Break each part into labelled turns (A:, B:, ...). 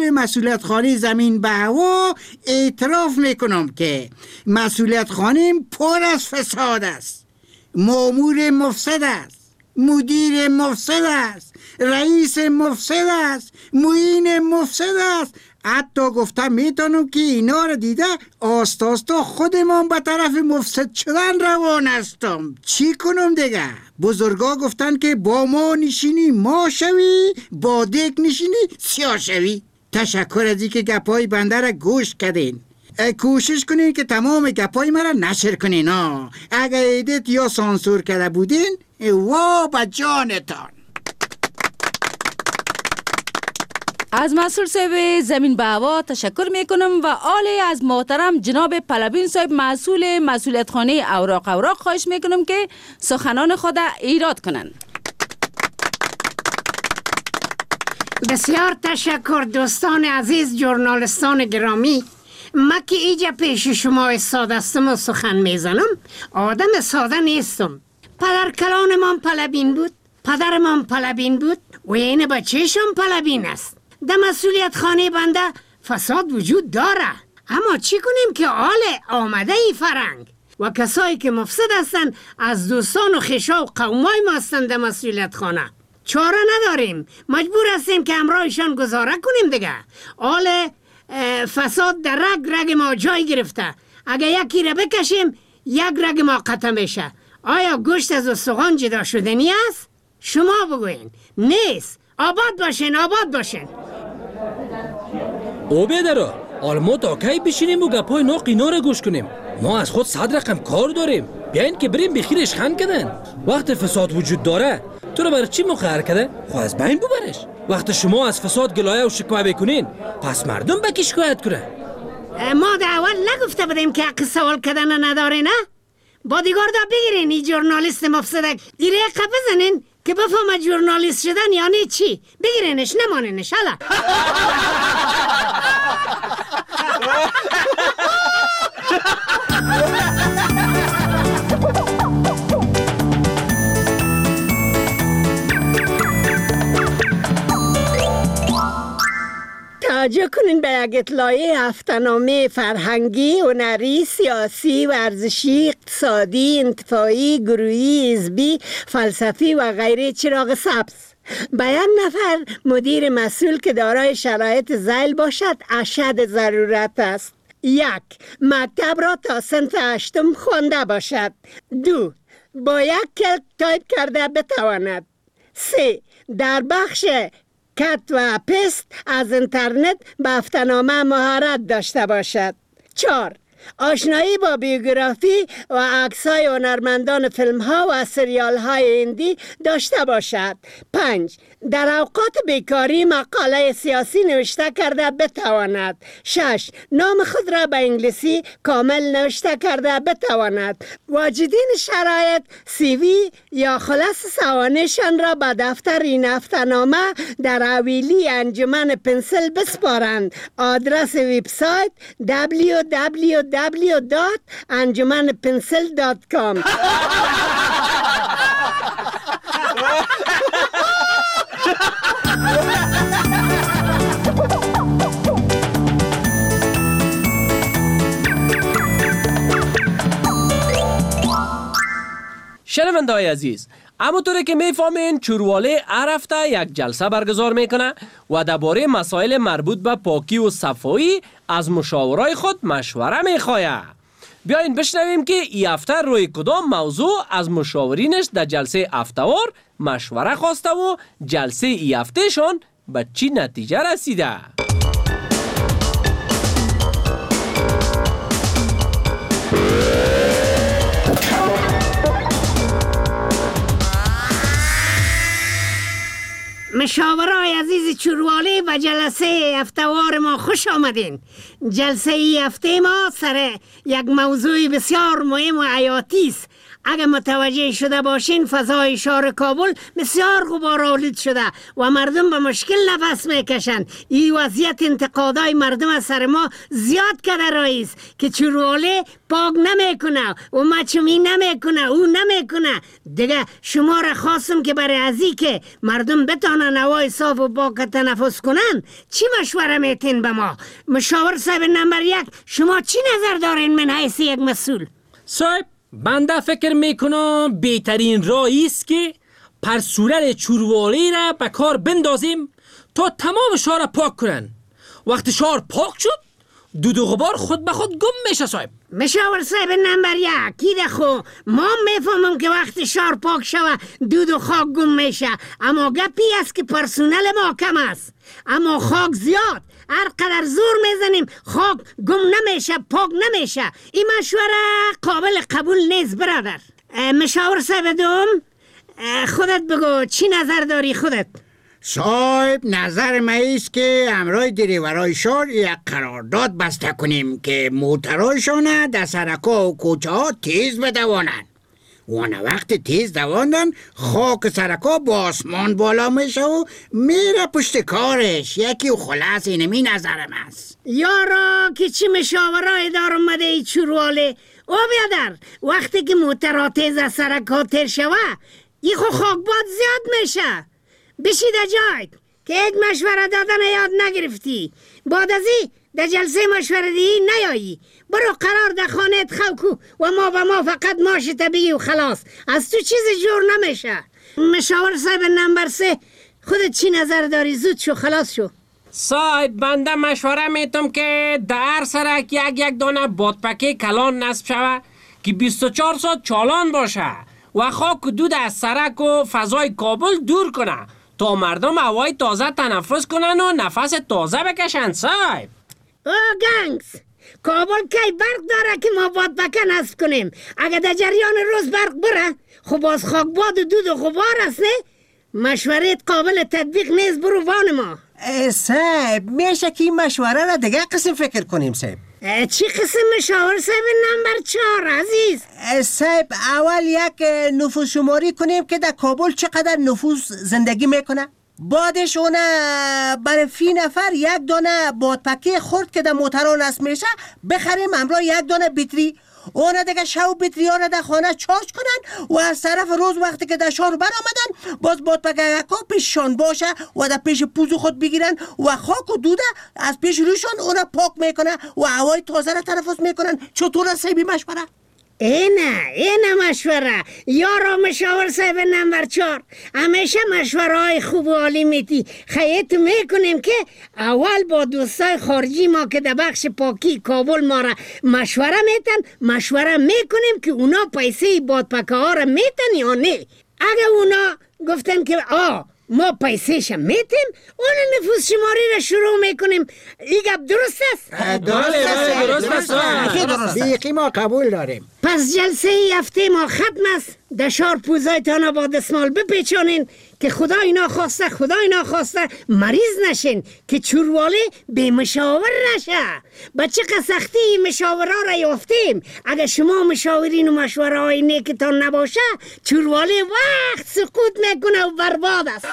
A: مأمور مسئولیت خانه زمین به هوا اعتراف میکنم که مسئولیت خانه پر از فساد است. مأمور مفسد است، مدیر مفسد است، رئیس مفسد است، معین مفسد است. حتی گفتم میتونم که اینا رو دیده آستا خودمان به طرف مفسد شدن روان هستم. چی کنم دیگه؟ بزرگا گفتن که با ما نشینی ما شوی، با دک نشینی سیاه شوی. تشکر از اینکه گپای بنده را گوش کردین. کوشش کنین که تمام گپای مرا نشر کنین. اگه ایدیت یا سانسور کرده بودین وا با جانتان.
B: از مسئول صاحب زمین به هوا تشکر میکنم و آلی از محترم جناب پلوین صاحب مسئول مسئولیت خانه اوراق خواهش میکنم که سخنان خود ایراد کنند.
C: بسیار تشکر دوستان عزیز، ژورنالیستان گرامی. من که ایجا پیش شما استاد هستم و سخن میزنم، آدم ساده نیستم. پدر کلانمان پلوین بود، پدرمان پلوین بود و این بچهشم پلوین است. در مسئولیت خانه بنده فساد وجود داره، اما چی کنیم که آل آمده ای فرنگ و کسایی که مفسد هستن از دوستان و خیشا و قومای ما هستن در مسئولیت خانه. چاره نداریم، مجبور هستیم که امرایشان گزاره کنیم دیگه. آل فساد در رگ ما جای گرفته، اگه یکی را بکشیم یک رگ ما قطع میشه. آیا گوشت از استخوان جدا شدنی است؟ شما بگوین. نیست. آباد باشین.
D: اوبیدرو آلمو تا کی بشینیم و گپای نو قینا را گوش کنیم؟ ما از خود 100 رقم کار داریم. بیاین که بریم بخیرش خند کردن. وقت فساد وجود داره تو رو برای چی مقرر کرده؟ خو از بین ببرش. وقت شما از فساد گلایه و شکوه بکنین پس مردم به کی شکایت کنه؟
C: ما در اول نگفته بودیم که حق سوال کردن نداره؟ نه بادیگارد بگیرین این ژورنالیست مفسدک دیره قب بزنین که بفهمه ژورنالیست شدن یعنی چی. بگیرینش نمانینش. حالا توجه کنین به یک اطلاعیه هفته‌نامه فرهنگی، هنری، سیاسی، ورزشی، اقتصادی، انتفاعی، گروهی، حزبی، فلسفی و غیره چراغ سبز. به یک نفر مدیر مسئول که دارای شرایط ذیل باشد اشد ضرورت است. 1. مکتب را تا صنف 8 خوانده باشد. 2. با یک کلک تایپ کرده بتواند. 3. در بخش کت و پست از اینترنت به هفته‌نامه مهارت داشته باشد. 4. آشنایی با بیوگرافی و عکس‌های هنرمندان فیلم‌ها و سریال‌های هندی داشته باشد. 5. در اوقات بیکاری مقاله سیاسی نوشته کرده بتواند. 6. نام خود را به انگلیسی کامل نوشته کرده بتواند. واجدین شرایط CV یا خلاص سوانحشان را به دفتر این هفته‌نامه در حویلی انجمن پنسل بسپارند. آدرس وبسایت www.anjumanpencil.com.
D: شنونده‌های عزیز، همونطوری که میفهمین چورواله هر هفته یک جلسه برگزار میکنه و درباره مسائل مربوط به پاکی و صفایی از مشاورای خود مشوره میخواه. بیاین بشنویم که این هفته روی کدام موضوع از مشاورینش در جلسه هفته‌وار مشوره خواسته و جلسه این هفتهشان به چی نتیجه رسیده.
C: مشاورای عزیز چوروالی و جلسه هفته‌وار ما خوش آمدین. جلسه ای هفته ما سر یک موضوع بسیار مهم و حیاتی است. اگه متوجه شده باشین فضای شهر کابل بسیار غبارآلود شده و مردم به مشکل نفس میکشن. این وضعیت انتقادای مردم از سر ما زیاد کرده رئیس که چورواله پاک نمیکنه و مچمی نمیکنه او نمیکنه. دیگه شما را خواستم که برای ازی که مردم بتانن هوای صاف و پاک تنفس کنن چی مشوره میتین به ما؟ مشاور صاحب نمبر 1 شما چی نظر دارین من حیث یک مسئول؟
E: صاحب بنده فکر میکنم بهترین راهی است که پرسونل چوروالی را به کار بندازیم تا تمام شهر را پاک کنن. وقتی شهر پاک شد دود و غبار خود به خود گم میشه صاحب.
C: مشاور صاحب نمبر 1 کی خو ما میفهمم که وقتی شهر پاک شوه دود و خاک گم میشه، اما گپی است که پرسونل ما کم است اما خاک زیاد. هر قدر زور میزنیم خاک گم نمیشه، پاک نمیشه. این مشوره قابل قبول نیست برادر. مشاور صاحب دوم خودت بگو چی نظر داری خودت؟
A: صاحب نظر ما ایست که همراه دریورای شهر یک قرارداد بسته کنیم که موترایشان در سرکا و کوچه ها تیز بدوانن. وانا وقت تیز دواندن خاک سرکا با آسمان بالا میشه و میره پشت کارش. یکی و خلاص اینمی نظرم است.
C: یارا که چی مشاورای دار اومده ای چورواله او بیادر وقتی که موترها تیز از سرکا تیر شوه ای خو خاک باد زیاد میشه. بشید جایت که یک مشوره دادن یاد نگرفتی. بعد از این در جلسه مشوره دی نیایی. برو قرار در خانه خوکو و ما به ما فقط ماش طبیعی و خلاص. از تو چیز جور نمیشه. مشاور صاحب نمبر 3 خودت چی نظر داری؟ زود شو خلاص شو.
D: صاحب بنده مشوره میتم که در سرک یک دانه بادپکه کلان نصب شوه که 24 ساعت چالان باشه و خاک و دود از سرک و فضای کابل دور کنه تا مردم هوای تازه تنفس کنن و نفس تازه بکشن. صاحب
C: گنگس کابل کی برق داره که ما بادپکه نصب کنیم؟ اگه در جریان روز برق بره خب باز خاک باد و دود و غبار است نه؟ مشورت قابل تطبیق نیست برو وان ما.
F: صاحب میشه که این مشوره را دیگه قسم فکر کنیم صاحب.
C: چی قسم مشاور صاحب نمبر 4 عزیز؟
F: صاحب اول یک نفوس شماری کنیم که در کابل چقدر نفوس زندگی میکنه. بعدش اونه برای فی نفر یک دانه بادپکه خورد که در موترها نصب میشه بخریم همراه یک دانه بیتری. اونه دیگه شو بیتری ها را در خانه چارج کنن و از طرف روز وقتی که در شهر برآمدن باز بادپکه ها پیششان باشه و در پیش پوزو خود بگیرن و خاک و دوده از پیش روشان اونه پاک میکنه و هوای تازه را تنفس میکنن. چطور است صاحبی مشوره؟
C: اینه مشوره یارا مشاور صاحب نمبر 4 همیشه مشوره های خوب و عالی میتی. خیلی میکنیم که اول با دوستای خارجی ما که در بخش پاکی کابل ما را مشوره میتن مشوره میکنیم که اونا پیسه بادپکه ها را میتن یا نه. اگه اونا گفتن که ما پیسهش میتیم اون نفوس شماری را شروع میکنیم. این گپ درست است؟
A: درست است. بیقی ما قبول داریم.
C: پس جلسه ای هفته ما ختم است. در شهر پوزایتان با دستمال بپیچانین که خدای ناخواسته مریض نشین که چورواله به مشاور نشه. با چقدر سختی مشاوره را یافتیم. اگه شما مشاورین و مشوره های نیکتان نباشه چورواله وقت سقوط میکنه و برباد است.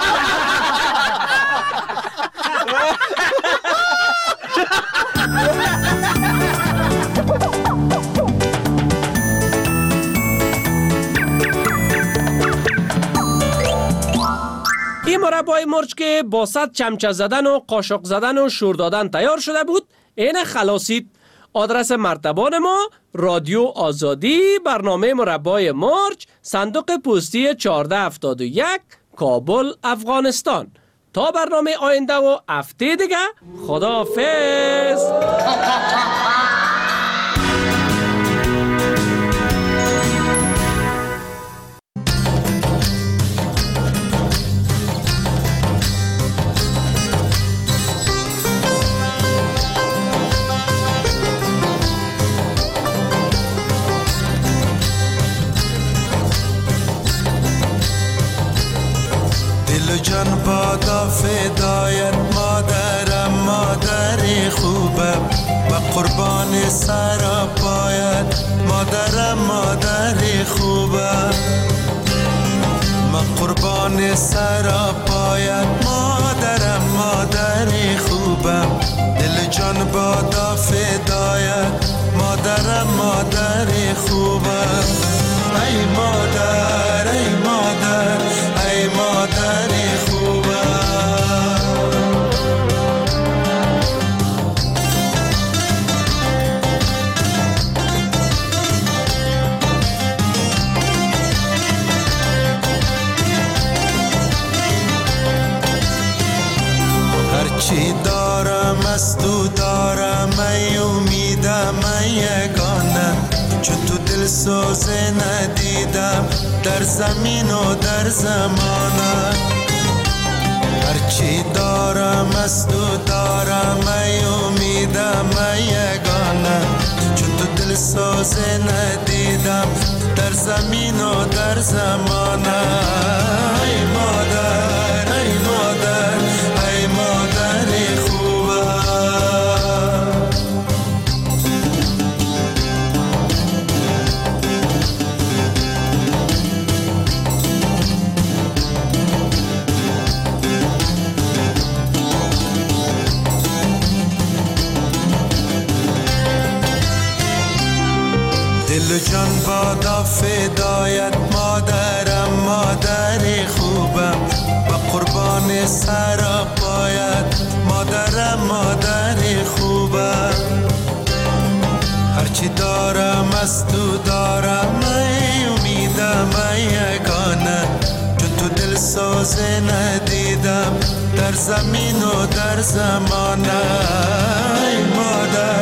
D: این مربای مرچ که با 100 چمچه زدن و قاشق زدن و شور دادن تیار شده بود این خلاصید. آدرس مرتبان ما رادیو آزادی، برنامه مربای مرچ، صندوق پستی 1471 کابل افغانستان. تا برنامه آینده و هفته دیگه خداحافظ.
G: جان بادا فدایت مادرم مادر خوبم و قربان سر پایت مادرم مادر خوبم، من قربان سر پایت مادرم، مادر خوبم، دل جان بادا فدایت مادرم، مادر خوبم. ای مادر ای مادر ای مادر خوبم. هرچی دارم از تو دارم، ای امیدم ای یگانه، چون تو دل سوزه ندیدم در زمین و در زمانه. هرچی دارم از تو دارم، ای امیدم ای یگانه، چون تو دل سوزه ندیدم در زمین و در زمانه. ای مادر ای مادر ای مادر خوبم. دل و جان بادا فدایت مادرم، مادر خوبم، و قربان سر پایت مادرم، مادر خوبم. هرچی دارم از تو دارم، ای امیدم ای یگانه، چون تو دل سوزه ندیدم در زمین و در زمانه. ای مادر